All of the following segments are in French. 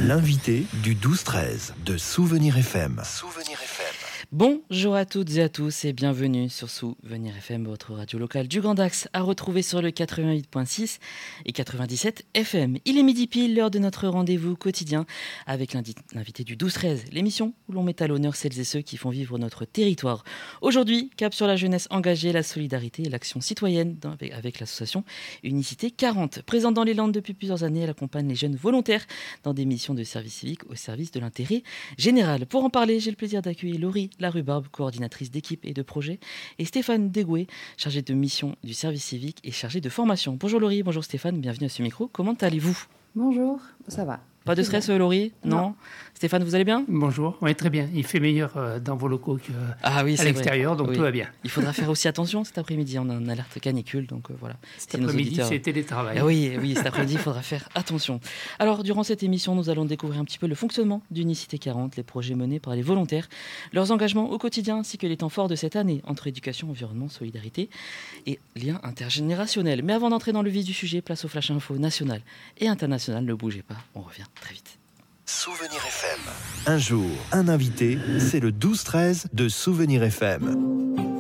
L'invité du 12-13 de Souvenir FM. Bonjour à toutes et à tous et bienvenue sur Souvenir FM, votre radio locale du Grand Axe, à retrouver sur le 88.6 et 97 FM. Il est midi pile, l'heure de notre rendez-vous quotidien avec l'invité du 12-13, l'émission où l'on met à l'honneur celles et ceux qui font vivre notre territoire. Aujourd'hui, cap sur la jeunesse engagée, la solidarité et l'action citoyenne avec l'association Unicité 40. Présente dans les Landes depuis plusieurs années, elle accompagne les jeunes volontaires dans des missions de service civique au service de l'intérêt général. Pour en parler, j'ai le plaisir d'accueillir Laurie Larrubarbe, coordinatrice d'équipe et de projet, et Stéphane Degoué, chargé de mission du service civique et chargé de formation. Bonjour Laurie, bonjour Stéphane, bienvenue à ce micro. Comment allez-vous ? Bonjour, ça va. Pas de stress, Laurie ? Non. Stéphane, vous allez bien ? Bonjour, oui, très bien. Il fait meilleur dans vos locaux qu'à l'extérieur, donc tout va bien. Il faudra faire aussi attention cet après-midi. On a une alerte canicule, donc voilà. Cet après-midi, c'est télétravail. Ah oui, cet après-midi, il faudra faire attention. Alors, durant cette émission, nous allons découvrir un petit peu le fonctionnement d'Unicité 40, les projets menés par les volontaires, leurs engagements au quotidien, ainsi que les temps forts de cette année entre éducation, environnement, solidarité et liens intergénérationnels. Mais avant d'entrer dans le vif du sujet, place au Flash Info national et international. Ne bougez pas, on revient très vite. Souvenir FM. Un jour, un invité, c'est le 12-13 de Souvenir FM.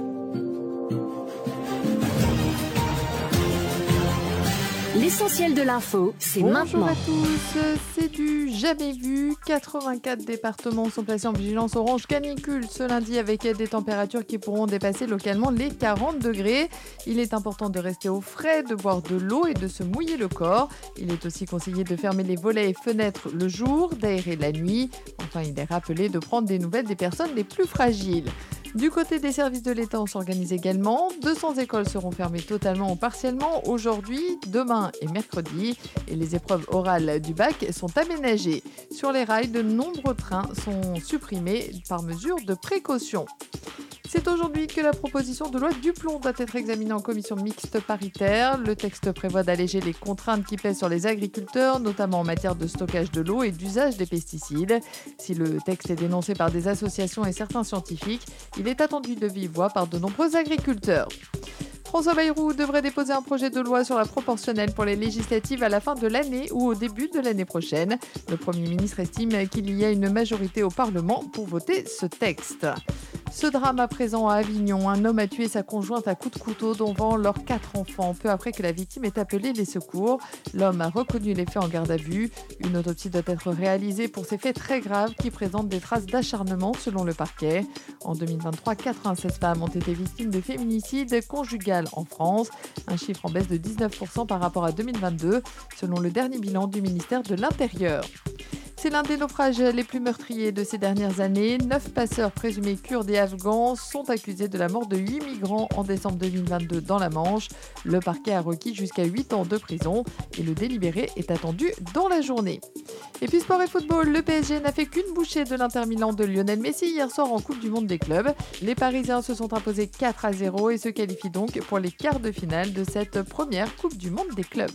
L'essentiel de l'info, c'est maintenant. Bonjour à tous, c'est du jamais vu. 84 départements sont placés en vigilance orange canicule ce lundi avec des températures qui pourront dépasser localement les 40 degrés. Il est important de rester au frais, de boire de l'eau et de se mouiller le corps. Il est aussi conseillé de fermer les volets et fenêtres le jour, d'aérer la nuit. Enfin, il est rappelé de prendre des nouvelles des personnes les plus fragiles. Du côté des services de l'État, on s'organise également. 200 écoles seront fermées totalement ou partiellement aujourd'hui, demain et mercredi. Et les épreuves orales du bac sont aménagées. Sur les rails, de nombreux trains sont supprimés par mesure de précaution. C'est aujourd'hui que la proposition de loi Duplon doit être examinée en commission mixte paritaire. Le texte prévoit d'alléger les contraintes qui pèsent sur les agriculteurs, notamment en matière de stockage de l'eau et d'usage des pesticides. Si le texte est dénoncé par des associations et certains scientifiques, il est attendu de vive voix par de nombreux agriculteurs. François Bayrou devrait déposer un projet de loi sur la proportionnelle pour les législatives à la fin de l'année ou au début de l'année prochaine. Le Premier ministre estime qu'il y a une majorité au Parlement pour voter ce texte. Ce drame à présent à Avignon, un homme a tué sa conjointe à coups de couteau devant leurs 4 enfants, peu après que la victime ait appelé les secours. L'homme a reconnu les faits en garde à vue. Une autopsie doit être réalisée pour ces faits très graves qui présentent des traces d'acharnement selon le parquet. En 2023, 96 femmes ont été victimes de féminicide conjugal en France, un chiffre en baisse de 19% par rapport à 2022, selon le dernier bilan du ministère de l'Intérieur. C'est l'un des naufrages les plus meurtriers de ces dernières années. 9 passeurs présumés kurdes et afghans sont accusés de la mort de 8 migrants en décembre 2022 dans la Manche. Le parquet a requis jusqu'à 8 ans de prison et le délibéré est attendu dans la journée. Et puis sport et football, le PSG n'a fait qu'une bouchée de l'Inter Milan de Lionel Messi hier soir en Coupe du Monde des clubs. Les Parisiens se sont imposés 4-0 et se qualifient donc pour les quarts de finale de cette première Coupe du Monde des clubs.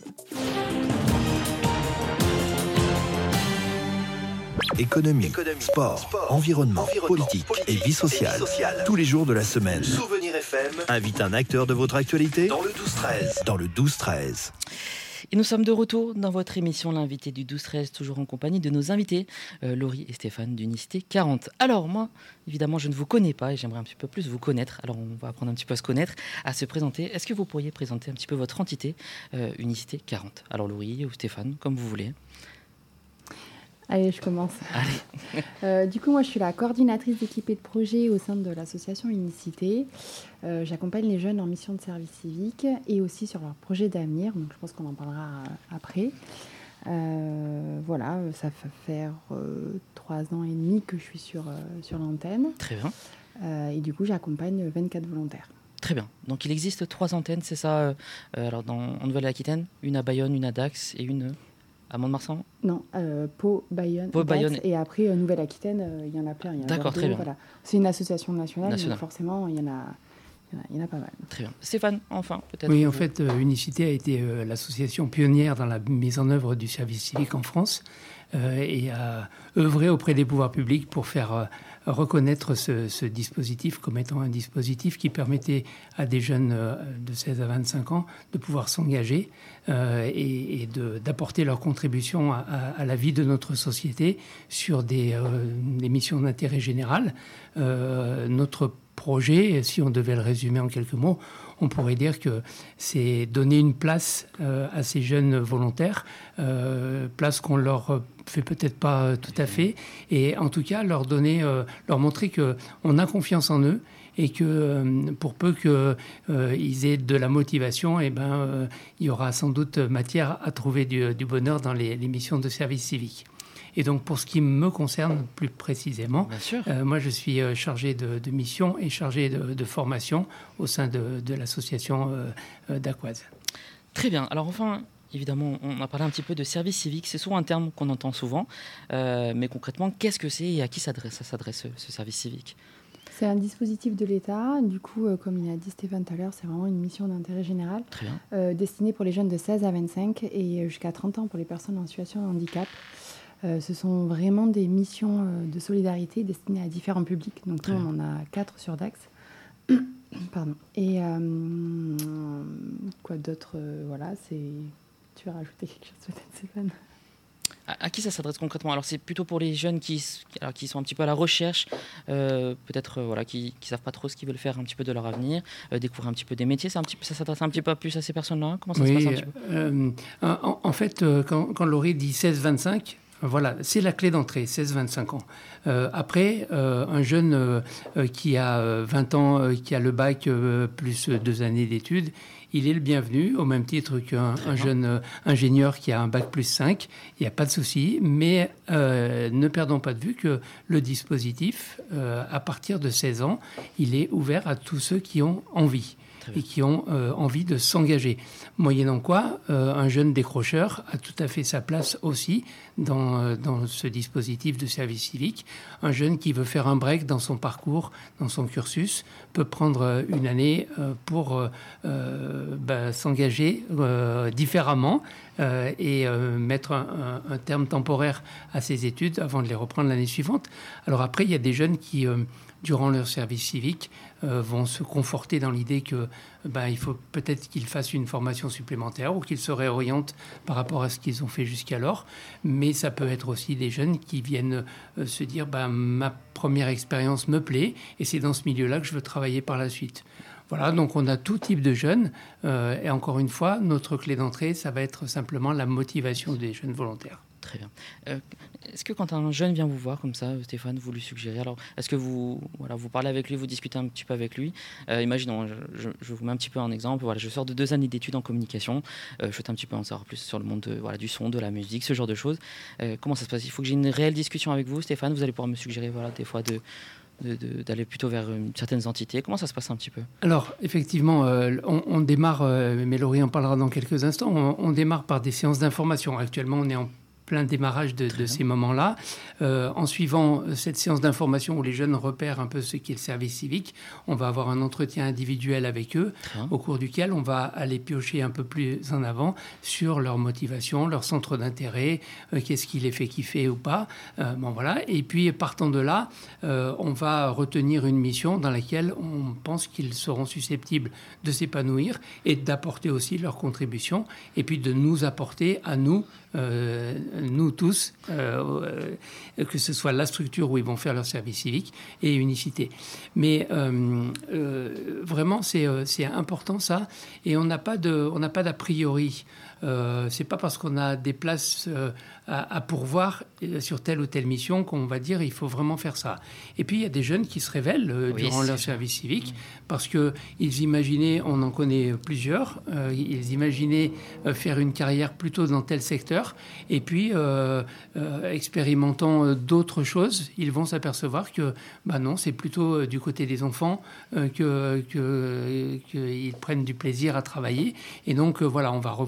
Économie, sport, environnement, politique et vie sociale. Tous les jours de la semaine. Souvenir FM invite un acteur de votre actualité dans le 12-13. Et nous sommes de retour dans votre émission, l'invité du 12-13, toujours en compagnie de nos invités, Laurie et Stéphane d'Unicité 40. Alors moi, évidemment, je ne vous connais pas et j'aimerais un petit peu plus vous connaître. Alors on va apprendre un petit peu à se connaître, à se présenter. Est-ce que vous pourriez présenter un petit peu votre entité, Unicité 40 ? Alors Laurie ou Stéphane, comme vous voulez. Allez, je commence. Allez. Du coup, moi, je suis la coordinatrice d'équipe et de projet au sein de l'association Unicité. J'accompagne les jeunes en mission de service civique et aussi sur leurs projets d'avenir. Donc, je pense qu'on en parlera après. Voilà, ça fait faire 3 ans et demi que je suis sur l'antenne. Très bien. Et du coup, j'accompagne 24 volontaires. Très bien. Donc, il existe 3 antennes, c'est ça alors, en Nouvelle-Aquitaine, une à Bayonne, une à Dax et une... à Mont-de-Marsan ? Non, Pau, Bayonne, et après Nouvelle-Aquitaine, il y en a plein. D'accord, très bien. Voilà. C'est une association nationale, donc forcément, il y en Il y en a pas mal. Très bien. Stéphane, enfin, peut-être. Oui, en fait, Unicité a été l'association pionnière dans la mise en œuvre du service civique en France et a œuvré auprès des pouvoirs publics pour faire reconnaître ce dispositif comme étant un dispositif qui permettait à des jeunes de 16 à 25 ans de pouvoir s'engager et d'apporter leur contribution à la vie de notre société sur des missions d'intérêt général. Notre projet, si on devait le résumer en quelques mots, on pourrait dire que c'est donner une place à ces jeunes volontaires, place qu'on leur fait peut-être pas tout à fait, et en tout cas leur montrer qu'on a confiance en eux et que pour peu qu'ils aient de la motivation, il y aura sans doute matière à trouver du bonheur dans les missions de service civique. Et donc, pour ce qui me concerne plus précisément, moi, je suis chargé de mission et chargé de formation au sein de l'association d'Aquoise. Très bien. Alors, enfin, évidemment, on a parlé un petit peu de service civique. C'est souvent un terme qu'on entend souvent. Mais concrètement, qu'est-ce que c'est et à qui ça s'adresse ce service civique ? C'est un dispositif de l'État. Du coup, comme il a dit Stéphane tout à l'heure, c'est vraiment une mission d'intérêt général destinée pour les jeunes de 16 à 25 et jusqu'à 30 ans pour les personnes en situation de handicap. Ce sont vraiment des missions de solidarité destinées à différents publics. Donc nous, on en a 4 sur Dax. Pardon. Et quoi d'autre Tu veux rajouter quelque chose peut-être, Stéphane ? À qui ça s'adresse concrètement ? Alors c'est plutôt pour les jeunes qui sont un petit peu à la recherche, peut-être qui savent pas trop ce qu'ils veulent faire un petit peu de leur avenir, découvrir un petit peu des métiers. Ça s'adresse un petit peu plus à ces personnes-là. Comment ça se passe un petit peu ? En fait, quand Laurie dit 16-25, voilà, c'est la clé d'entrée, 16-25 ans. Après, un jeune qui a 20 ans, qui a le bac plus 2 années d'études, il est le bienvenu, au même titre qu'un jeune ingénieur qui a un bac plus 5. Il n'y a pas de souci, mais ne perdons pas de vue que le dispositif, à partir de 16 ans, il est ouvert à tous ceux qui ont envie et qui ont envie de s'engager. Moyennant quoi, un jeune décrocheur a tout à fait sa place aussi dans ce dispositif de service civique. Un jeune qui veut faire un break dans son parcours, dans son cursus, peut prendre une année pour s'engager différemment et mettre un terme temporaire à ses études avant de les reprendre l'année suivante. Alors après, il y a des jeunes qui durant leur service civique, vont se conforter dans l'idée que il faut peut-être qu'ils fassent une formation supplémentaire ou qu'ils se réorientent par rapport à ce qu'ils ont fait jusqu'alors. Mais ça peut être aussi des jeunes qui viennent se dire ma première expérience me plaît et c'est dans ce milieu-là que je veux travailler par la suite. Voilà, donc on a tout type de jeunes. Et encore une fois, notre clé d'entrée, ça va être simplement la motivation des jeunes volontaires. Très bien. Est-ce que quand un jeune vient vous voir comme ça, Stéphane, vous lui suggérez, alors est-ce que vous parlez avec lui, vous discutez un petit peu avec lui, imaginons, je vous mets un petit peu un exemple, je sors de 2 années d'études en communication, je souhaite un petit peu en savoir plus sur le monde du son, de la musique, ce genre de choses. Comment ça se passe ? Il faut que j'ai une réelle discussion avec vous, Stéphane, vous allez pouvoir me suggérer des fois d'aller plutôt vers certaines entités. Comment ça se passe un petit peu ? Alors, effectivement, on démarre, mais Laurie en parlera dans quelques instants, on démarre par des séances d'information. Actuellement, on est en plein démarrage de ces moments-là. En suivant cette séance d'information où les jeunes repèrent un peu ce qu'est le service civique, on va avoir un entretien individuel avec eux, au cours duquel on va aller piocher un peu plus en avant sur leur motivation, leur centre d'intérêt, qu'est-ce qui les fait kiffer ou pas. Et puis, partant de là, on va retenir une mission dans laquelle on pense qu'ils seront susceptibles de s'épanouir et d'apporter aussi leur contribution, et puis de nous apporter à nous tous, que ce soit la structure où ils vont faire leur service civique et Unicité. Mais vraiment, c'est important ça, et on n'a pas d'a priori. C'est pas parce qu'on a des places à pourvoir sur telle ou telle mission qu'on va dire il faut vraiment faire ça. Et puis il y a des jeunes qui se révèlent durant leur service civique parce qu'ils imaginaient, on en connaît plusieurs, ils imaginaient faire une carrière plutôt dans tel secteur, et puis expérimentant d'autres choses, ils vont s'apercevoir que non, c'est plutôt du côté des enfants qu'ils prennent du plaisir à travailler. Et donc on va revoir avec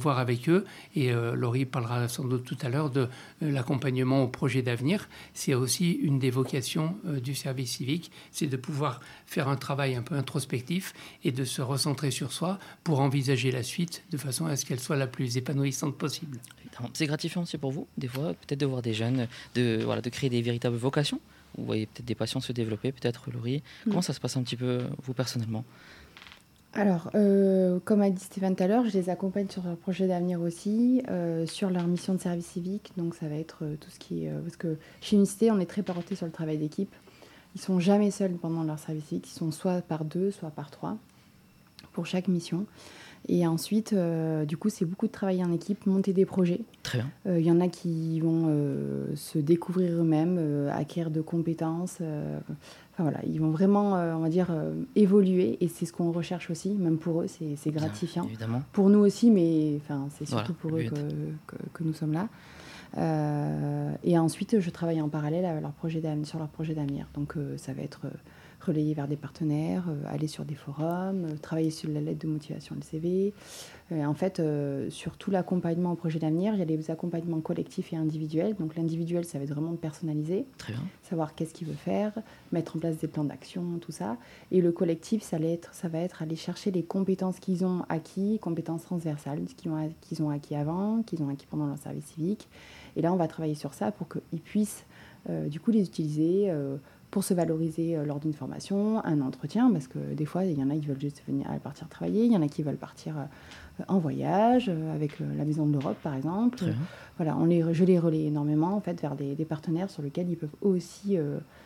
avec eux. Et Laurie parlera sans doute tout à l'heure de l'accompagnement au projet d'avenir. C'est aussi une des vocations du service civique, c'est de pouvoir faire un travail un peu introspectif et de se recentrer sur soi pour envisager la suite de façon à ce qu'elle soit la plus épanouissante possible. C'est gratifiant aussi pour vous, des fois, peut-être de voir des jeunes, de créer des véritables vocations. Vous voyez peut-être des passions se développer, peut-être Laurie. Comment ça se passe un petit peu, vous, personnellement ? Alors, comme a dit Stéphane tout à l'heure, je les accompagne sur leur projet d'avenir aussi, sur leur mission de service civique. Donc, ça va être tout ce qui est... parce que chez Unicité, on est très porté sur le travail d'équipe. Ils ne sont jamais seuls pendant leur service civique. Ils sont soit par 2, soit par 3 pour chaque mission. Et ensuite, du coup, c'est beaucoup de travailler en équipe, monter des projets. Très bien. Il y en a qui vont se découvrir eux-mêmes, acquérir de compétences. Enfin, voilà, ils vont vraiment, on va dire, évoluer. Et c'est ce qu'on recherche aussi. Même pour eux, c'est gratifiant. Bien, évidemment. Pour nous aussi, mais c'est surtout Voilà, pour eux que nous sommes là. Et ensuite, je travaille en parallèle sur leur projet d'avenir. Donc, ça va être... relayer vers des partenaires, aller sur des forums, travailler sur la lettre de motivation, le CV. En fait, sur tout l'accompagnement au projet d'avenir, il y a les accompagnements collectifs et individuels. Donc l'individuel, ça va être vraiment de personnaliser, Très bien. savoir qu'est-ce qu'il veut faire, mettre en place des plans d'action, tout ça. Et le collectif, ça va être aller chercher les compétences qu'ils ont acquis, compétences transversales, qu'ils ont acquis avant, qu'ils ont acquis pendant leur service civique. Et là, on va travailler sur ça pour qu'ils puissent du coup les utiliser pour se valoriser lors d'une formation, un entretien, parce que des fois, il y en a qui veulent juste partir travailler, il y en a qui veulent partir en voyage, avec la Maison de l'Europe, par exemple. Voilà, je les relaie énormément, en fait, vers des partenaires sur lesquels ils peuvent aussi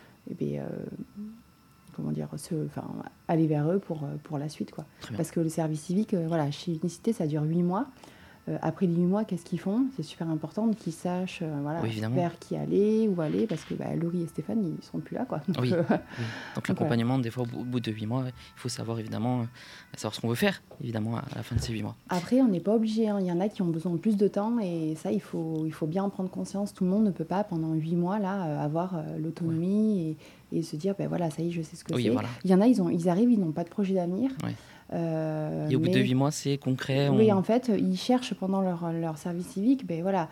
aller vers eux pour la suite, quoi. Parce que le service civique, chez Unicité, ça dure 8 mois. Après les 8 mois, qu'est-ce qu'ils font ? C'est super important qu'ils sachent vers qui aller, où aller, parce que Laurie et Stéphane, ils ne seront plus là, quoi. Donc, Donc l'accompagnement, des fois, au bout de 8 mois, il faut savoir, évidemment, savoir ce qu'on veut faire, évidemment, à la fin de ces 8 mois. Après, on n'est pas obligé. Il y en a qui ont besoin de plus de temps, et ça, il faut bien en prendre conscience. Tout le monde ne peut pas, pendant 8 mois, là, avoir l'autonomie et se dire, ça y est, je sais ce que c'est. Voilà. Il y en a, ils arrivent, ils n'ont pas de projet d'avenir. Et au bout de 8 mois, c'est concret. Oui, en fait, ils cherchent pendant leur service civique,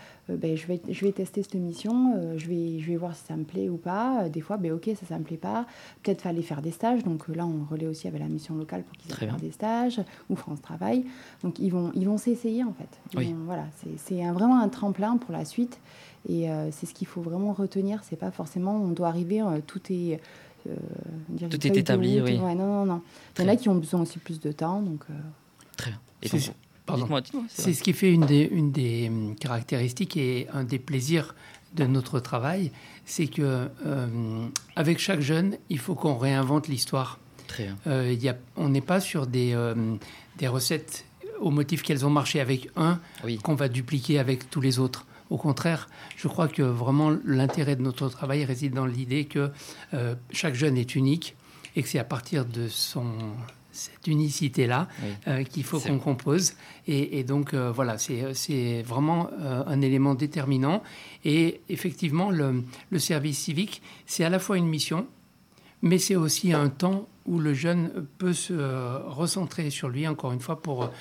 je vais tester cette mission, je vais voir si ça me plaît ou pas. Des fois, ok, ça me plaît pas. Peut-être fallait faire des stages. Donc là, on relaie aussi avec la mission locale pour qu'ils aillent faire des stages, ou France Travail. Donc ils vont s'essayer, en fait. C'est vraiment un tremplin pour la suite. Et c'est ce qu'il faut vraiment retenir. C'est pas forcément, on doit arriver, tout est... tout est établi, oui. Ouais, non. Il y en a qui ont besoin aussi plus de temps, donc... Très bien. Et dites-moi, c'est ce qui fait une des caractéristiques et un des plaisirs de notre travail, c'est que avec chaque jeune, il faut qu'on réinvente l'histoire. Très bien. On n'est pas sur des recettes au motif qu'elles ont marché avec un, qu'on va dupliquer avec tous les autres. Au contraire, je crois que vraiment l'intérêt de notre travail réside dans l'idée que chaque jeune est unique et que c'est à partir de cette unicité-là qu'il faut qu'on compose. Et donc, c'est vraiment un élément déterminant. Et effectivement, le service civique, c'est à la fois une mission, mais c'est aussi un temps où le jeune peut se recentrer sur lui, encore une fois, pour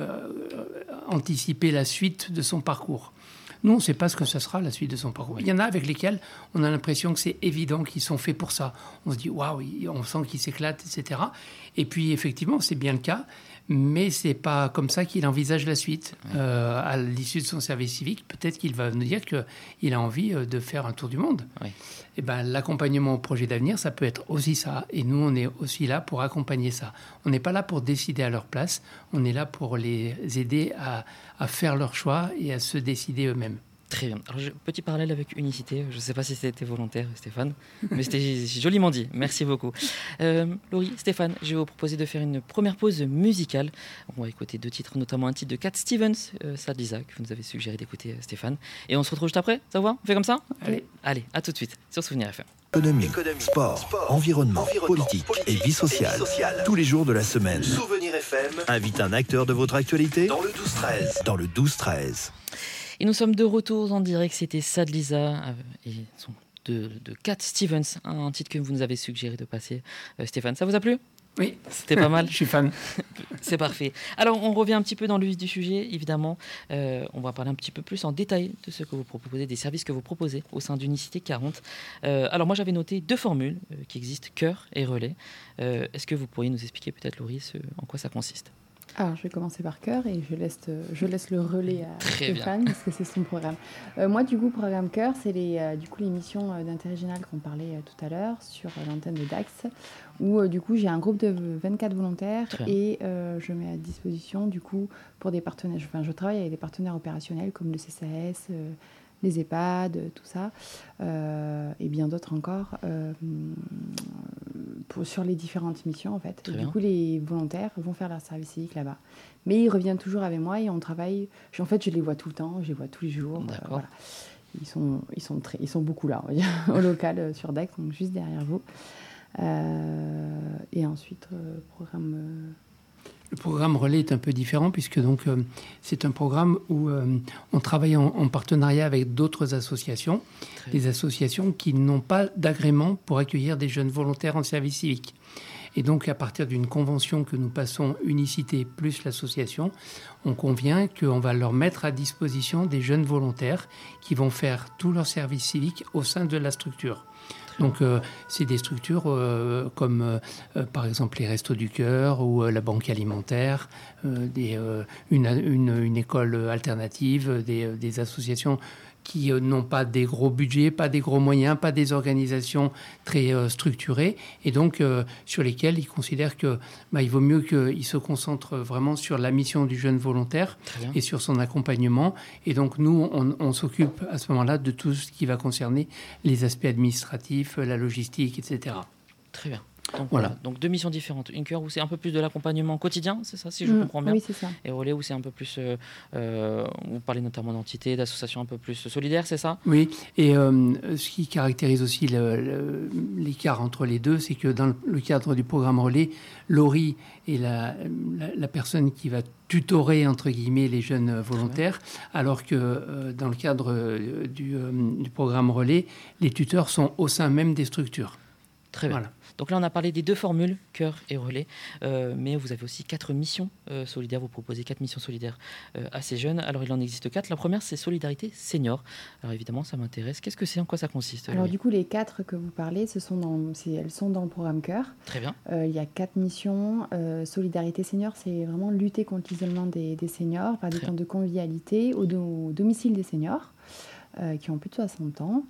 anticiper la suite de son parcours. Nous, on ne sait pas ce que ça sera, la suite de son parcours. Il y en a avec lesquels on a l'impression que c'est évident qu'ils sont faits pour ça. On se dit, waouh, on sent qu'ils s'éclatent, etc. Et puis, effectivement, c'est bien le cas, mais ce n'est pas comme ça qu'il envisage la suite. À l'issue de son service civique, peut-être qu'il va nous dire qu'il a envie de faire un tour du monde. Et l'accompagnement au projet d'avenir, ça peut être aussi ça. Et nous, on est aussi là pour accompagner ça. On n'est pas là pour décider à leur place. On est là pour les aider à faire leur choix et à se décider eux-mêmes. Très bien. Alors, petit parallèle avec Unicité. Je ne sais pas si c'était volontaire, Stéphane, mais c'était joliment dit. Merci beaucoup. Laurie, Stéphane, je vais vous proposer de faire une première pause musicale. On va écouter 2 titres, notamment un titre de Cat Stevens, Sad Lisa, que vous nous avez suggéré d'écouter, Stéphane. Et on se retrouve juste après, ça vous va ? On fait comme ça ? Allez, à tout de suite sur Souvenir FM. Économie, sport, environnement, politique et vie sociale. Tous les jours de la semaine. Souvenir FM invite un acteur de votre actualité dans le 12-13. Dans le 12-13. Et nous sommes de retour en direct, c'était Sad Lisa et de Cat Stevens, un titre que vous nous avez suggéré de passer. Stéphane, ça vous a plu ? Oui. C'était pas mal. Je suis fan. C'est parfait. Alors, on revient un petit peu dans le vif du sujet, évidemment. On va parler un petit peu plus en détail de ce que vous proposez, des services que vous proposez au sein d'Unicité 40. Alors, moi, j'avais noté 2 formules qui existent, cœur et relais. Est-ce que vous pourriez nous expliquer peut-être, Laurie, en quoi ça consiste ? Alors, je vais commencer par cœur et je laisse le relais à Stéphane parce que c'est son programme. Moi, du coup, programme cœur, c'est les missions d'intérêt général qu'on parlait tout à l'heure sur l'antenne de Dax, où du coup, j'ai un groupe de 24 volontaires et je mets à disposition, du coup, pour des partenaires. Je travaille avec des partenaires opérationnels comme le CCAS, les EHPAD, tout ça, et bien d'autres encore, sur les différentes missions, en fait. Et du coup, les volontaires vont faire leur service civique là-bas. Mais ils reviennent toujours avec moi et on travaille. En fait, je les vois tout le temps, je les vois tous les jours. Voilà. Ils sont beaucoup là, on va dire, au local, sur Dax, donc juste derrière vous. Et ensuite, programme... Le programme Relais est un peu différent puisque donc, c'est un programme où on travaille en partenariat avec d'autres associations, des associations qui n'ont pas d'agrément pour accueillir des jeunes volontaires en service civique. Et donc, à partir d'une convention que nous passons Unicité plus l'association, on convient qu'on va leur mettre à disposition des jeunes volontaires qui vont faire tout leur service civique au sein de la structure. Donc, c'est des structures comme, par exemple, les Restos du Cœur ou la Banque Alimentaire, une école alternative, des associations qui n'ont pas des gros budgets, pas des gros moyens, pas des organisations très structurées, et donc sur lesquelles ils considèrent qu'il vaut mieux qu'ils se concentrent vraiment sur la mission du jeune volontaire et sur son accompagnement. Et donc nous, on s'occupe à ce moment-là de tout ce qui va concerner les aspects administratifs, la logistique, etc. Très bien. Donc, voilà. Donc 2 missions différentes. Une cœur où c'est un peu plus de l'accompagnement quotidien, c'est ça, si je comprends bien. Oui, c'est ça. Et relais où c'est un peu plus... vous parlez notamment d'entités, d'associations un peu plus solidaires, c'est ça ? Oui, et ce qui caractérise aussi l'écart entre les deux, c'est que dans le cadre du programme Relais, Laurie est la personne qui va tutorer, entre guillemets, les jeunes volontaires, alors que dans le cadre du programme Relais, les tuteurs sont au sein même des structures. Très bien. Voilà. Donc là, on a parlé des 2 formules, cœur et relais, mais vous avez aussi 4 missions solidaires. Vous proposez 4 missions solidaires à ces jeunes. Alors, il en existe 4. La première, c'est Solidarité Senior. Alors, évidemment, ça m'intéresse. Qu'est-ce que c'est ? En quoi ça consiste ? Alors, du coup, les 4 que vous parlez, elles sont dans le programme cœur. Très bien. Il y a 4 missions. Solidarité Senior, c'est vraiment lutter contre l'isolement des seniors par des temps de convivialité au domicile des seniors qui ont plus de 60 ans.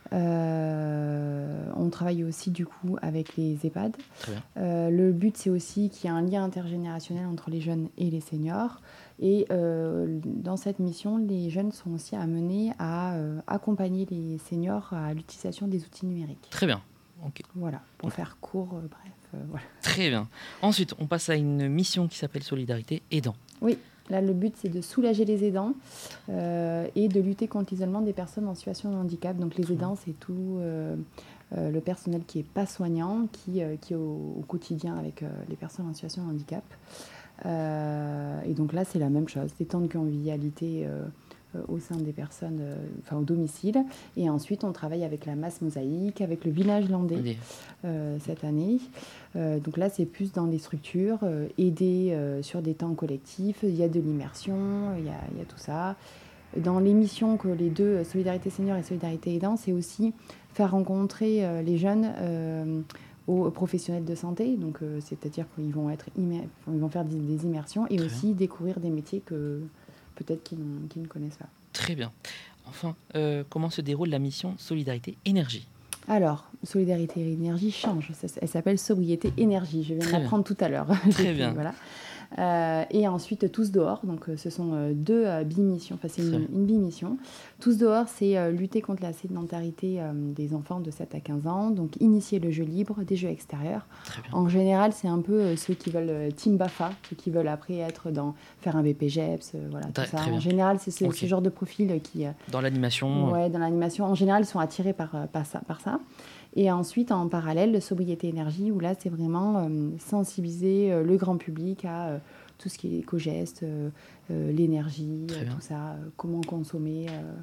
On travaille aussi du coup avec les EHPAD. Le but, c'est aussi qu'il y ait un lien intergénérationnel entre les jeunes et les seniors. Et dans cette mission, les jeunes sont aussi amenés à accompagner les seniors à l'utilisation des outils numériques. Très bien. Okay. Voilà, pour faire court, bref. Voilà. Très bien. Ensuite, on passe à une mission qui s'appelle Solidarité Aidants. Oui. Là, le but, c'est de soulager les aidants et de lutter contre l'isolement des personnes en situation de handicap. Donc, les aidants, c'est tout le personnel qui n'est pas soignant, qui est au quotidien avec les personnes en situation de handicap. Et donc là, c'est la même chose, des temps de convivialité au sein des personnes, au domicile. Et ensuite, on travaille avec la masse mosaïque, avec le village landais cette année. Donc là, c'est plus dans les structures, aider sur des temps collectifs. Il y a de l'immersion, il y a tout ça. Dans l'émission que les 2, Solidarité Senior et Solidarité Aidant, c'est aussi faire rencontrer les jeunes aux professionnels de santé. Donc, c'est-à-dire qu'ils vont faire des immersions et aussi découvrir des métiers que peut-être qu'ils ne connaissent pas. Très bien. Enfin, comment se déroule la mission Solidarité Énergie ? Alors, Solidarité Énergie change. Elle s'appelle Sobriété Énergie. Je viens de l'apprendre tout à l'heure. Très bien. Voilà. Et ensuite, Tous dehors. Donc, ce sont 2 bimissions. Enfin, c'est une bimission. Tous dehors, c'est lutter contre la sédentarité des enfants de 7 à 15 ans. Donc, initier le jeu libre, des jeux extérieurs. En général, c'est un peu ceux qui veulent Team BAFA, ceux qui veulent après faire un BPGEPS, voilà, tout ça. En général, c'est ce genre de profil qui... Dans l'animation. Ouais, dans l'animation. En général, ils sont attirés par ça. Et ensuite, en parallèle, le Sobriété Énergie, où là, c'est vraiment sensibiliser le grand public à tout ce qui est éco-gestes, l'énergie, tout ça, comment consommer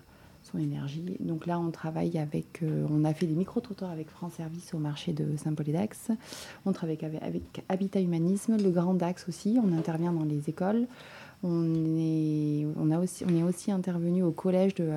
son énergie. Donc là, on travaille avec... on a fait des micro-trottoirs avec France Service au marché de Saint-Paul-et-Dax. On travaille avec Habitat Humanisme, le Grand Dax aussi. On intervient dans les écoles. On est aussi intervenu au collège de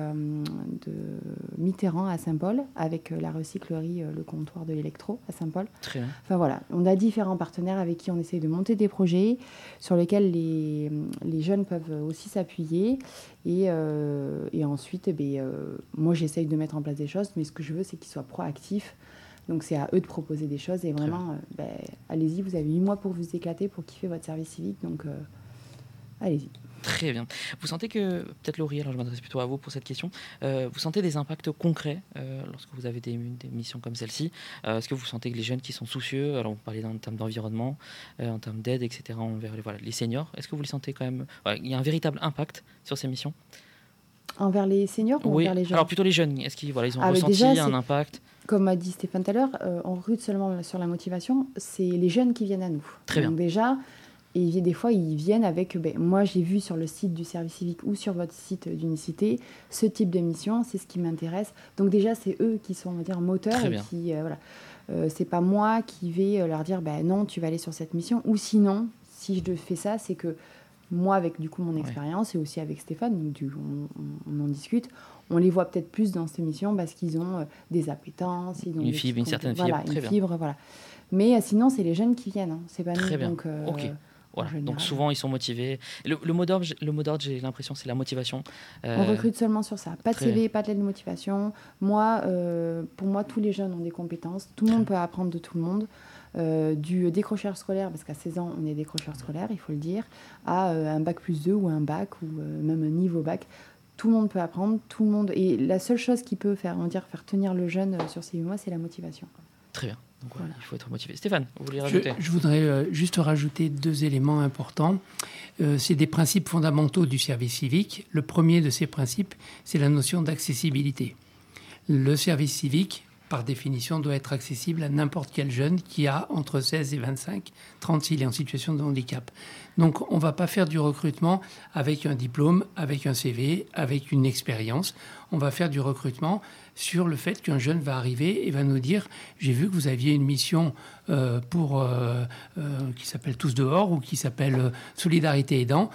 Mitterrand à Saint-Paul avec la recyclerie, le comptoir de l'électro à Saint-Paul. Très bien. Enfin voilà, on a différents partenaires avec qui on essaye de monter des projets sur lesquels les jeunes peuvent aussi s'appuyer. Et ensuite, moi j'essaye de mettre en place des choses, mais ce que je veux c'est qu'ils soient proactifs. Donc c'est à eux de proposer des choses et vraiment, allez-y, vous avez 8 mois pour vous éclater, pour kiffer votre service civique. Donc allez-y. Très bien. Vous sentez que, peut-être Laurie, alors je m'adresse plutôt à vous pour cette question, vous sentez des impacts concrets lorsque vous avez des missions comme celle-ci? Est-ce que vous sentez que les jeunes qui sont soucieux, alors vous parlez en termes d'environnement, en termes d'aide, etc., envers les seniors, est-ce que vous les sentez quand même, il y a un véritable impact sur ces missions? Envers les seniors ou envers les jeunes? Alors plutôt les jeunes, est-ce qu'ils ont ressenti un impact? Comme a dit Stéphane tout à l'heure, on recrute seulement sur la motivation, c'est les jeunes qui viennent à nous. Très bien. Donc déjà... Et des fois, ils viennent avec... moi, j'ai vu sur le site du service civique ou sur votre site d'unicité ce type de mission, c'est ce qui m'intéresse. Donc déjà, c'est eux qui sont, on va dire, moteurs. Très et bien. qui, c'est pas moi qui vais leur dire non, tu vas aller sur cette mission. Ou sinon, si je fais ça, c'est que moi, avec du coup mon expérience et aussi avec Stéphane, on en discute, on les voit peut-être plus dans cette mission parce qu'ils ont des appétences, ils ont une certaine fibre. Voilà, une fibre, voilà. Mais sinon, c'est les jeunes qui viennent, c'est pas Très nous. bien. Donc, ok. Voilà. Donc souvent ils sont motivés. Le mot d'ordre, j'ai l'impression, c'est la motivation. On recrute seulement sur ça. Pas de CV, pas de lettre de motivation. Moi, pour moi, tous les jeunes ont des compétences. Tout le monde peut apprendre de tout le monde. Du décrocheur scolaire, parce qu'à 16 ans, on est décrocheur scolaire, il faut le dire, à un bac plus 2 ou un bac, ou même un niveau bac. Tout le monde peut apprendre, tout le monde. Et la seule chose qui peut faire tenir le jeune sur ces 8 mois, c'est la motivation. Très bien. Donc, voilà. Il faut être motivé. Stéphane, vous voulez rajouter? Je voudrais juste rajouter 2 éléments importants. C'est des principes fondamentaux du service civique. Le premier de ces principes, c'est la notion d'accessibilité. Le service civique, par définition, doit être accessible à n'importe quel jeune qui a entre 16 et 25, 30 s'il est en situation de handicap. Donc, on ne va pas faire du recrutement avec un diplôme, avec un CV, avec une expérience. On va faire du recrutement sur le fait qu'un jeune va arriver et va nous dire « J'ai vu que vous aviez une mission qui s'appelle Tous dehors ou qui s'appelle Solidarité aidant.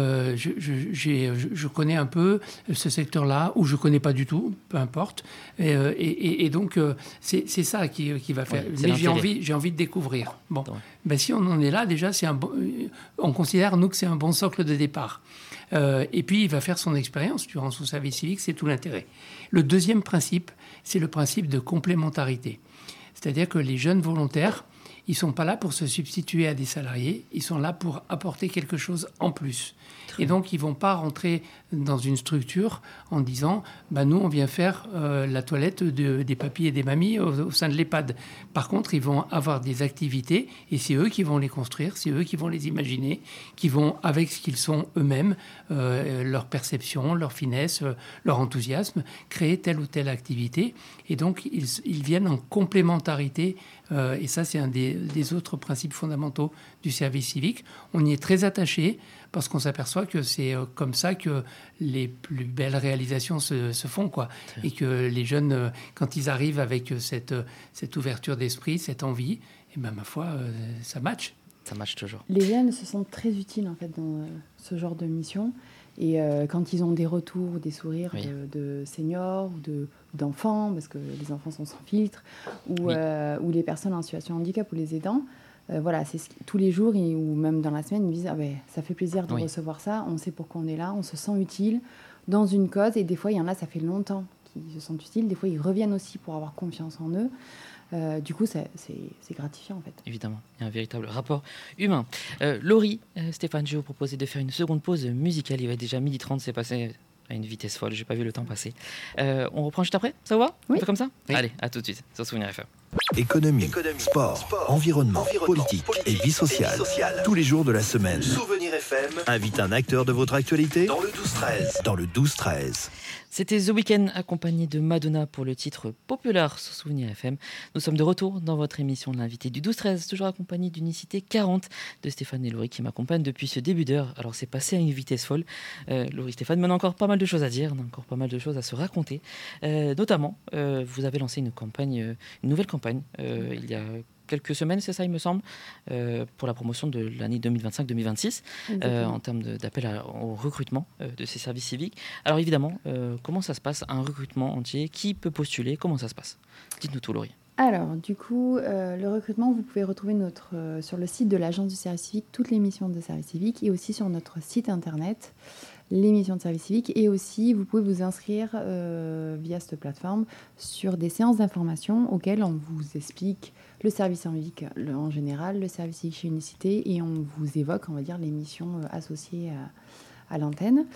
Je connais un peu ce secteur-là ou je ne connais pas du tout, peu importe. » Et donc, c'est ça qui va faire. Mais j'ai envie de découvrir. Bon, si on en est là, déjà, on considère, nous, que c'est un bon socle de départ. Et puis, il va faire son expérience durant son service civique, c'est tout l'intérêt. Le deuxième principe, c'est le principe de complémentarité. C'est-à-dire que les jeunes volontaires, ils ne sont pas là pour se substituer à des salariés, ils sont là pour apporter quelque chose en plus. Et donc, ils ne vont pas rentrer dans une structure en disant nous, on vient faire la toilette des papis et des mamies au sein de l'EHPAD. Par contre, ils vont avoir des activités et c'est eux qui vont les construire, c'est eux qui vont les imaginer, qui vont, avec ce qu'ils sont eux-mêmes, leur perception, leur finesse, leur enthousiasme, créer telle ou telle activité. Et donc, ils viennent en complémentarité. Et ça, c'est un des autres principes fondamentaux du service civique. On y est très attaché parce qu'on s'aperçoit que c'est comme ça que les plus belles réalisations se font, quoi. Et que les jeunes, quand ils arrivent avec cette ouverture d'esprit, cette envie, et ma foi, ça match. Ça match toujours. Les jeunes se sentent très utiles, en fait, dans ce genre de mission. Et quand ils ont des retours, des sourires de seniors ou d'enfants, parce que les enfants sont sans filtre, ou les personnes en situation de handicap ou les aidants, c'est tous les jours ou même dans la semaine, ils me disent ça fait plaisir de recevoir ça, on sait pourquoi on est là, on se sent utile dans une cause. Et des fois, il y en a, ça fait longtemps qu'ils se sentent utiles. Des fois, ils reviennent aussi pour avoir confiance en eux. Du coup, c'est gratifiant en fait. Évidemment, il y a un véritable rapport humain. Laurie, Stéphane, je vais vous proposer de faire une seconde pause musicale. Il va être déjà 12h30, c'est passé à une vitesse folle, j'ai pas vu le temps passer. On reprend juste après, ça vous va? Oui. On fait comme ça? Oui. Allez, à tout de suite sur Souvenir FM. Économie, sport, environnement, politique et vie sociale. Tous les jours de la semaine. Souvenir FM invite un acteur de votre actualité dans le 12-13. Dans le 12-13. C'était The Weeknd accompagné de Madonna pour le titre Popular sur Souvenir FM. Nous sommes de retour dans votre émission de l'invité du 12-13, toujours accompagné d'Unicité 40 de Stéphane et Laurie qui m'accompagnent depuis ce début d'heure. Alors c'est passé à une vitesse folle. Laurie, Stéphane, mais on a encore pas mal de choses à dire, on a encore pas mal de choses à se raconter. Notamment, vous avez lancé une nouvelle campagne il y a quelques semaines, c'est ça il me semble, pour la promotion de l'année 2025-2026 en termes d'appel au recrutement de ces services civiques. Alors évidemment, comment ça se passe, un recrutement entier? Qui peut postuler? Comment ça se passe? Dites-nous tout, Laurie. Alors, du coup, le recrutement, vous pouvez retrouver sur le site de l'Agence du service civique toutes les missions de service civique et aussi sur notre site internet les missions de service civique, et aussi vous pouvez vous inscrire via cette plateforme sur des séances d'information auxquelles on vous explique le service civique en général, le service civique chez Unicité, et on vous évoque, on va dire, les missions associées à l'antenne.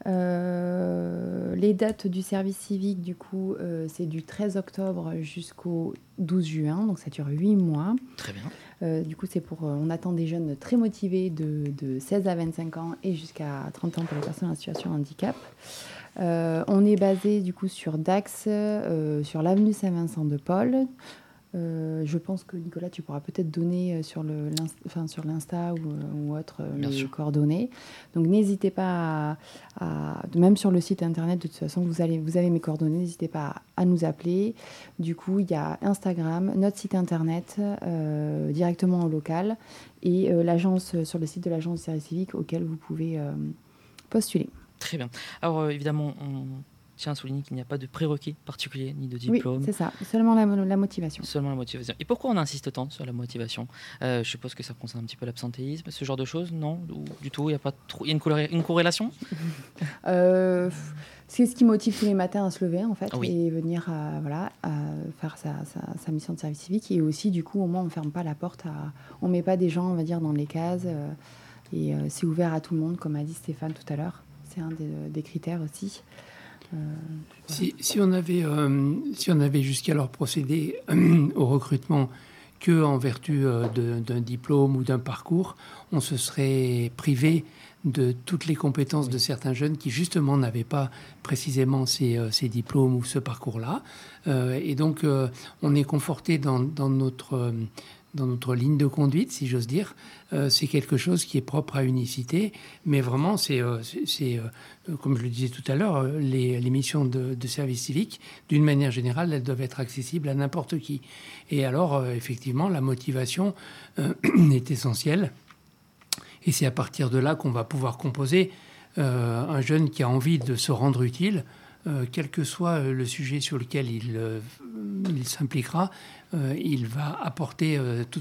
Les dates du service civique, du coup, c'est du 13 octobre jusqu'au 12 juin, donc ça dure 8 mois. Très bien. Du coup, on attend des jeunes très motivés de 16 à 25 ans et jusqu'à 30 ans pour les personnes en situation de handicap. On est basé du coup sur Dax, sur l'avenue Saint-Vincent-de-Paul. Je pense que Nicolas, tu pourras peut-être donner sur l'Insta ou autre les coordonnées. Donc n'hésitez pas même sur le site internet, de toute façon vous avez mes coordonnées, n'hésitez pas à nous appeler. Du coup, il y a Instagram, notre site internet directement au local, et l'agence, sur le site de l'agence de service civique auquel vous pouvez postuler. Très bien. Alors évidemment, je tiens à souligner qu'il n'y a pas de prérequis particulier ni de diplôme. Oui, c'est ça, seulement la motivation. Seulement la motivation. Et pourquoi on insiste tant sur la motivation? Je suppose que ça concerne un petit peu l'absentéisme, ce genre de choses, non? Ou du tout, il n'y a pas trop... Il y a une corrélation? C'est ce qui motive tous les matins à se lever, en fait, oui. Et venir faire sa mission de service civique. Et aussi, du coup, au moins, on ne ferme pas la porte, on ne met pas des gens, on va dire, dans les cases. Et c'est ouvert à tout le monde, comme a dit Stéphane tout à l'heure. C'est un des critères aussi. Si on avait jusqu'alors procédé au recrutement que en vertu d'un diplôme ou d'un parcours, on se serait privé de toutes les compétences de certains jeunes qui justement n'avaient pas précisément ces diplômes ou ce parcours-là. Et donc on est conforté dans notre ligne de conduite, si j'ose dire. C'est quelque chose qui est propre à Unicité, mais vraiment, c'est comme je le disais tout à l'heure, les missions de service civique, d'une manière générale, elles doivent être accessibles à n'importe qui. Et alors, effectivement, la motivation est essentielle. Et c'est à partir de là qu'on va pouvoir composer un jeune qui a envie de se rendre utile, quel que soit le sujet sur lequel il s'impliquera. Il va apporter toute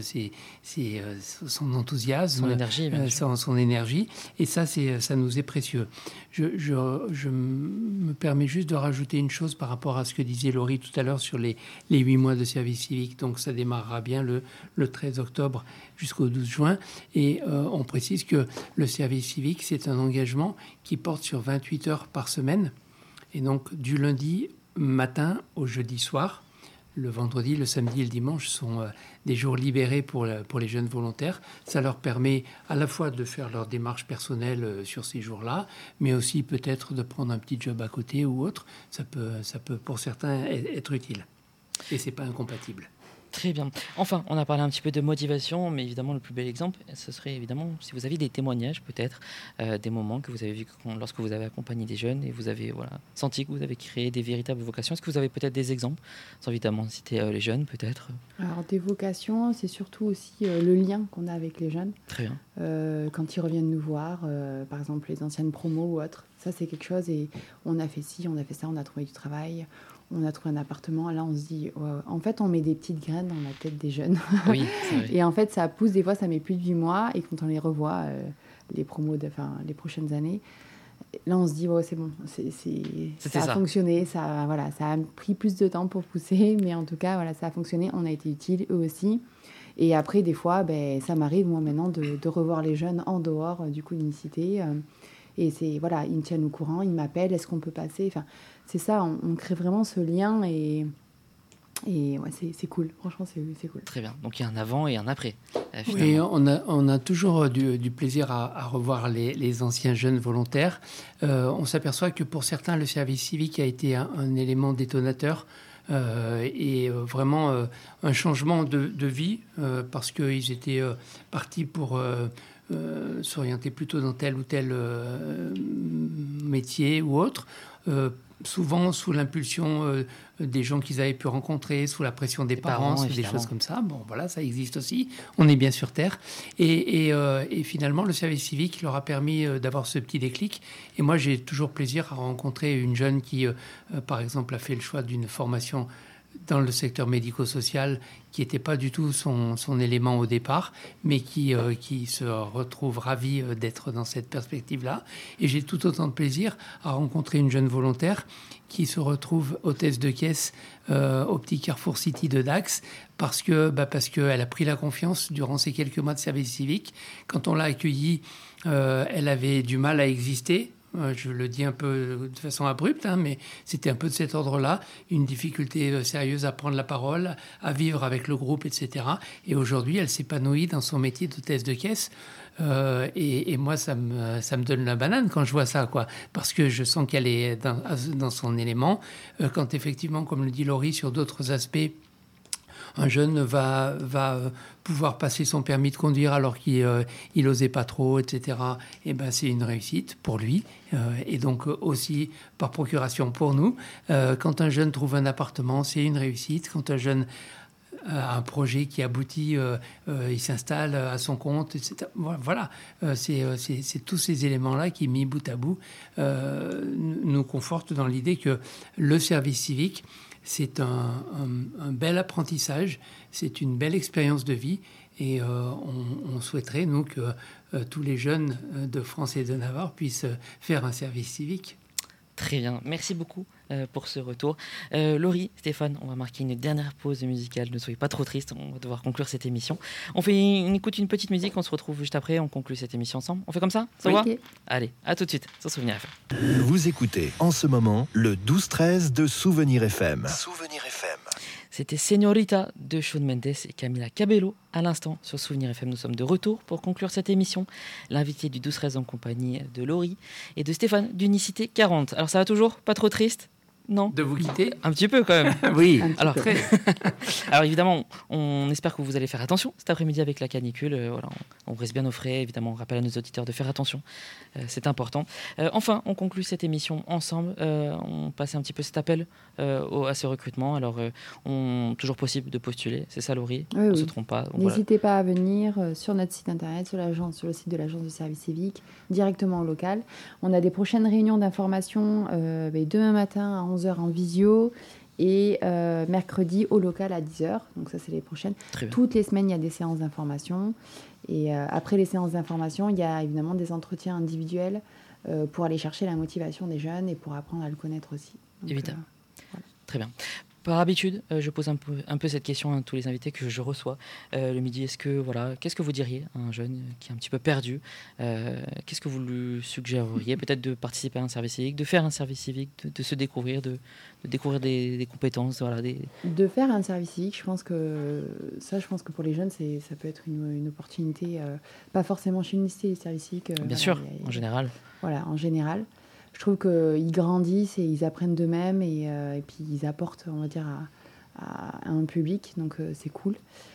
son enthousiasme, son énergie, et ça nous est précieux. Je me permets juste de rajouter une chose par rapport à ce que disait Laurie tout à l'heure sur les 8 mois de service civique. Donc ça démarrera bien le 13 octobre jusqu'au 12 juin, et on précise que le service civique, c'est un engagement qui porte sur 28 heures par semaine, et donc du lundi matin au jeudi soir. Le vendredi, le samedi et le dimanche sont des jours libérés pour les jeunes volontaires. Ça leur permet à la fois de faire leur démarche personnelle sur ces jours-là, mais aussi peut-être de prendre un petit job à côté ou autre. Ça peut pour certains être utile. Et c'est pas incompatible. Très bien. Enfin, on a parlé un petit peu de motivation, mais évidemment, le plus bel exemple, ce serait évidemment si vous aviez des témoignages, peut-être, des moments que vous avez vus lorsque vous avez accompagné des jeunes et vous avez senti que vous avez créé des véritables vocations. Est-ce que vous avez peut-être des exemples, sans évidemment citer les jeunes, peut-être? Alors, des vocations, c'est surtout aussi le lien qu'on a avec les jeunes. Très bien. Quand ils reviennent nous voir, par exemple, les anciennes promos ou autres, ça, c'est quelque chose, et on a fait ci, on a fait ça, on a trouvé du travail. On a trouvé un appartement, là on se dit, en fait on met des petites graines dans la tête des jeunes. Oui, c'est vrai. Et en fait ça pousse, des fois ça met plus de 8 mois, et quand on les revoit, les promos, les prochaines années, là on se dit, c'est bon, ça a fonctionné, ça a pris plus de temps pour pousser, mais en tout cas ça a fonctionné, on a été utile, eux aussi. Et après des fois, ça m'arrive moi maintenant de revoir les jeunes en dehors du coup d'Unicité. Et c'est, ils me tiennent au courant, ils m'appellent, est-ce qu'on peut passer ? Enfin, c'est ça, on crée vraiment ce lien, et Et ouais, c'est cool, franchement, c'est cool. Très bien. Donc il y a un avant et un après. Oui, on a toujours du plaisir à revoir les anciens jeunes volontaires. On s'aperçoit que pour certains, le service civique a été un élément détonateur et vraiment un changement de vie parce qu'ils étaient partis pour s'orienter plutôt dans tel ou tel métier ou autre. Souvent sous l'impulsion des gens qu'ils avaient pu rencontrer, sous la pression des parents, des choses comme ça. Bon, voilà, ça existe aussi. On est bien sur Terre. Et finalement, le service civique leur a permis d'avoir ce petit déclic. Et moi, j'ai toujours plaisir à rencontrer une jeune qui, par exemple, a fait le choix d'une formation dans le secteur médico-social qui n'était pas du tout son élément au départ, mais qui se retrouve ravi d'être dans cette perspective-là. Et j'ai tout autant de plaisir à rencontrer une jeune volontaire qui se retrouve hôtesse de caisse au petit Carrefour City de Dax parce qu'elle a pris la confiance durant ces quelques mois de service civique. Quand on l'a accueillie, elle avait du mal à exister. Je le dis un peu de façon abrupte, mais c'était un peu de cet ordre-là, une difficulté sérieuse à prendre la parole, à vivre avec le groupe, etc. Et aujourd'hui, elle s'épanouit dans son métier d'hôtesse de caisse. Et moi, ça me donne la banane quand je vois ça, quoi. Parce que je sens qu'elle est dans son élément. Quand effectivement, comme le dit Laurie, sur d'autres aspects, un jeune va pouvoir passer son permis de conduire alors qu'il n'osait pas trop, etc. Et ben c'est une réussite pour lui et donc aussi par procuration pour nous. Quand un jeune trouve un appartement, c'est une réussite. Quand un jeune a un projet qui aboutit, il s'installe à son compte, etc. Voilà, c'est tous ces éléments-là qui, mis bout à bout, nous confortent dans l'idée que le service civique, c'est un bel apprentissage, c'est une belle expérience de vie et on souhaiterait, nous, que tous les jeunes de France et de Navarre puissent faire un service civique. Très bien, merci beaucoup pour ce retour. Laurie, Stéphane, on va marquer une dernière pause musicale, ne soyez pas trop tristes, on va devoir conclure cette émission. On écoute une petite musique, on se retrouve juste après, on conclut cette émission ensemble. On fait comme ça? Ça va? Allez, à tout de suite sur Souvenir FM. Vous écoutez en ce moment le 12-13 de Souvenir FM. Souvenir FM. C'était Señorita de Shawn Mendes et Camila Cabello à l'instant sur Souvenir FM. Nous sommes de retour pour conclure cette émission. L'invité du 12-13 en compagnie de Laurie et de Stéphane d'Unicité 40. Alors ça va toujours? Pas trop triste? Non. De vous quitter? Un petit peu quand même. Oui. Alors évidemment, on espère que vous allez faire attention cet après-midi avec la canicule. Voilà, on reste bien au frais. Évidemment, on rappelle à nos auditeurs de faire attention. C'est important. Enfin, on conclut cette émission ensemble. On passe un petit peu cet appel à ce recrutement. Alors, toujours possible de postuler. C'est ça, Laurie? Oui, on ne se trompe pas. Donc, n'hésitez pas à venir sur notre site internet, sur le site de l'agence de service civique, directement au local. On a des prochaines réunions d'information demain matin à 11h en visio et mercredi au local à 10h. Donc ça, c'est les prochaines. Toutes les semaines, il y a des séances d'information. Et après les séances d'information, il y a évidemment des entretiens individuels pour aller chercher la motivation des jeunes et pour apprendre à le connaître aussi. Donc, évidemment. Voilà. Très bien. Par habitude, je pose un peu cette question à tous les invités que je reçois le midi. Qu'est-ce que vous diriez à un jeune qui est un petit peu perdu? Qu'est-ce que vous lui suggéreriez? Peut-être de participer à un service civique, de faire un service civique, de se découvrir, de découvrir des compétences. De faire un service civique, je pense que pour les jeunes, ça peut être une opportunité, pas forcément chez l'unicité, les services civiques. Bien sûr, en général. Voilà, en général. Je trouve qu'ils grandissent et ils apprennent d'eux-mêmes et puis ils apportent, on va dire, à un public. Donc, c'est cool.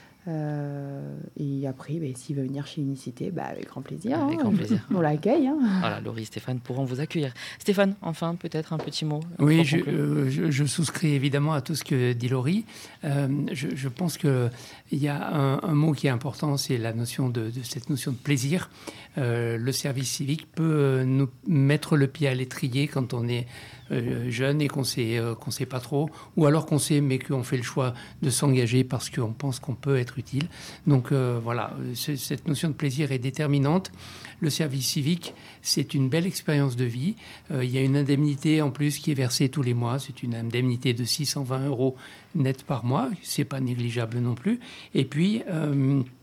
Et après, s'il veut venir chez Unicité, avec grand plaisir. Avec grand plaisir. On l'accueille. Voilà, Laurie et Stéphane pourront vous accueillir. Stéphane, enfin, peut-être un petit mot. Oui, je souscris évidemment à tout ce que dit Laurie. Je pense qu'il y a un mot qui est important, c'est la notion de cette notion de plaisir. Le service civique peut nous mettre le pied à l'étrier quand on est jeune et qu'on sait pas trop, ou alors qu'on sait mais qu'on fait le choix de s'engager parce qu'on pense qu'on peut être utile. Donc voilà, cette notion de plaisir est déterminante. Le service civique, c'est une belle expérience de vie. Il y a une indemnité en plus qui est versée tous les mois. C'est une indemnité de 620 € net par mois. C'est pas négligeable non plus. Et puis il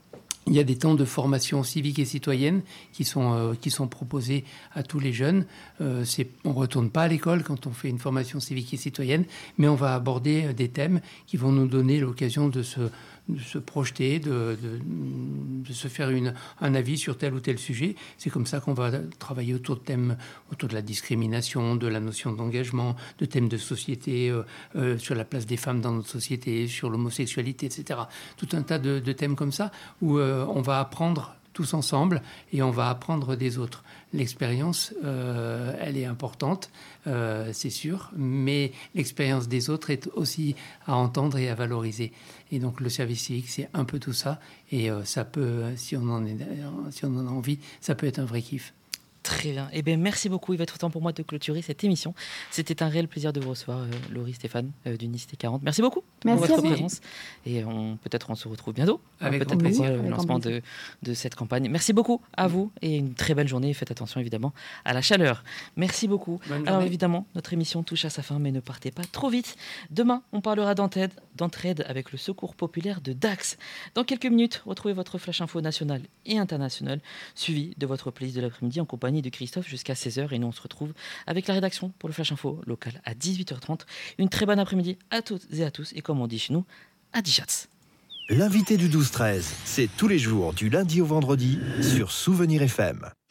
Il y a des temps de formation civique et citoyenne qui sont proposés à tous les jeunes. On ne retourne pas à l'école quand on fait une formation civique et citoyenne, mais on va aborder des thèmes qui vont nous donner l'occasion de se projeter, de se faire un avis sur tel ou tel sujet. C'est comme ça qu'on va travailler autour de thèmes, autour de la discrimination, de la notion d'engagement, de thèmes de société, sur la place des femmes dans notre société, sur l'homosexualité, etc. Tout un tas de thèmes comme ça où on va apprendre tous ensemble et on va apprendre des autres. L'expérience, elle est importante, c'est sûr, mais l'expérience des autres est aussi à entendre et à valoriser. Et donc le service civique, c'est un peu tout ça. Et ça peut, si on en a envie, ça peut être un vrai kiff. Très bien. Eh bien, merci beaucoup. Il va être temps pour moi de clôturer cette émission. C'était un réel plaisir de vous recevoir, Laurie, Stéphane, d'Unicité 40. Merci beaucoup pour votre présence. Et peut-être on se retrouve bientôt. Avec peut-être pour le lancement de cette campagne. Merci beaucoup à vous et une très belle journée. Faites attention évidemment à la chaleur. Merci beaucoup. Alors évidemment, notre émission touche à sa fin, mais ne partez pas trop vite. Demain, on parlera d'entraide avec le Secours populaire de Dax. Dans quelques minutes, retrouvez votre flash info national et international, suivi de votre playlist de l'après-midi en compagnie de Christophe jusqu'à 16h. Et nous, on se retrouve avec la rédaction pour le flash info local à 18h30. Une très bonne après-midi à toutes et à tous. Et comme on dit chez nous, à Dijats. L'invité du 12-13, c'est tous les jours du lundi au vendredi sur Souvenir FM.